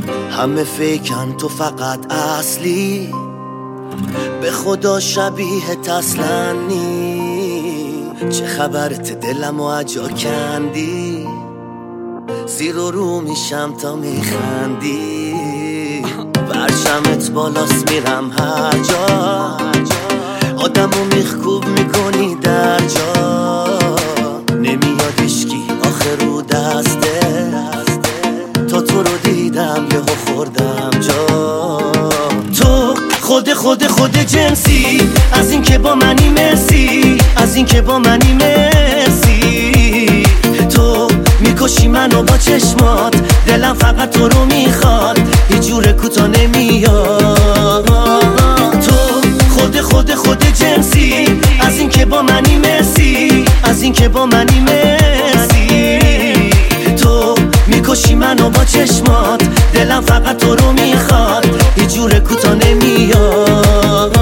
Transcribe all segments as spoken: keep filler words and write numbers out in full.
همه فیکن تو فقط اصلی، به خدا شبیه تسلنی. چه خبرت دلم و عجا کندی، زیر و رو میشم تا میخندی. برشمت بالاست میرم هر جا، آدمو میخکوب میکنی در جا. نمیاد اشکی آخر رو دسته، تا تو رو دیدم یهو خوردم جا. تو خود خود خود جنسی، از این که با منی مرسی، از این که با منی مرسی. تو میکشی منو با چشمات، دلم فقط تو رو میخواد، هیچ جور کوتا نمیاد. تو خود خود خود جنسی، از این که با منی مرسی، از این که با منی مرسی. تو میکشی منو با چشمات، دلم فقط تو رو میخواد، هیچ جور کوتا نمیاد.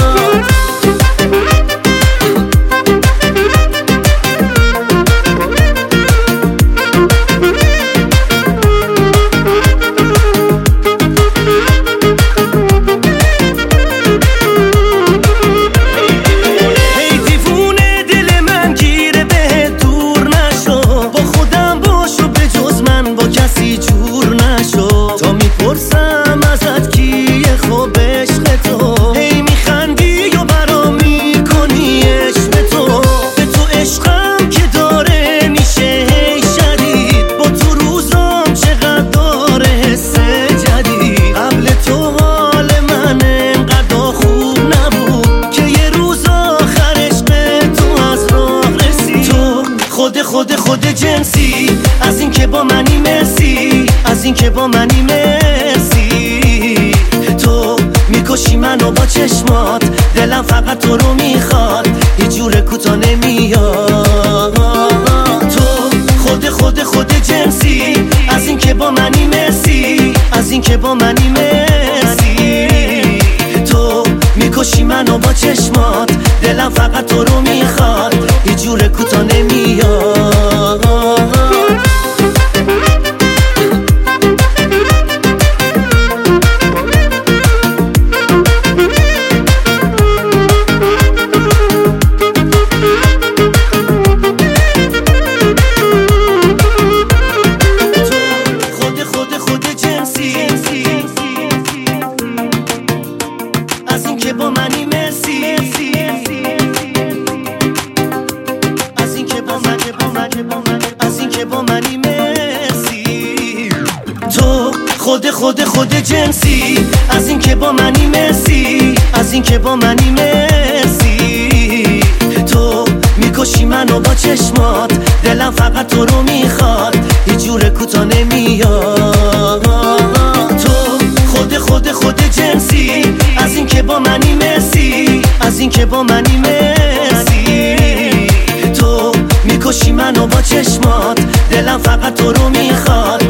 خود خود جنسی، از این که با منی مرسی، از این که با منی مرسی. تو میکشی منو با چشمات، دلم فقط تو رو میخواد، هیچ جور کوتا نمیاد. تو خود خود خود جنسی، از این که با منی مرسی، از این که با منی مرسی. تو میکشی منو با چشمات، دلم فقط تو رو میخواد، هیچ جور کوتا نمیاد. خود خود خود جنسی، از این که با منی مرسی، از این که با من از این که با منی مرسی. تو خود خود خود جنسی، از این که با منی مرسی، از این که با منی مرسی. تو میکشی منو با چشمات، دلم فقط تو رو میخواد، هیچ جور کوتا نمیاد. تو خود خود خود جنسی، از این که با منی مرسی، از این که با منی مرسی. تو میکشی منو با چشمات، دلم فقط تو رو میخواد،